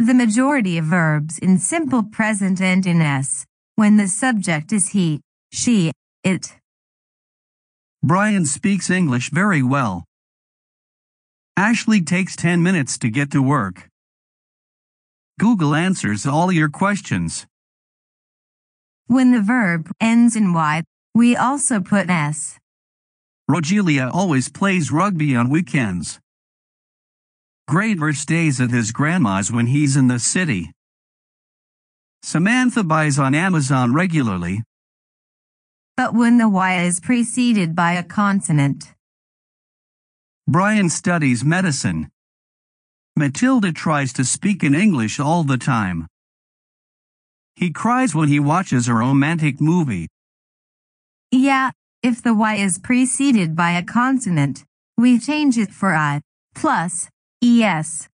The majority of verbs in simple present end in S, when the subject is he, she, it. Brian speaks English very well. Ashley takes 10 minutes to get to work. Google answers all your questions. When the verb ends in Y, we also put S. Rogelia always plays rugby on weekends. Graver stays at his grandma's when he's in the city. Samantha buys on Amazon regularly. But when the Y is preceded by a consonant. Brian studies medicine. Matilda tries to speak in English all the time. He cries when he watches a romantic movie. Yeah, if the Y is preceded by a consonant, we change it for I, plus, ES.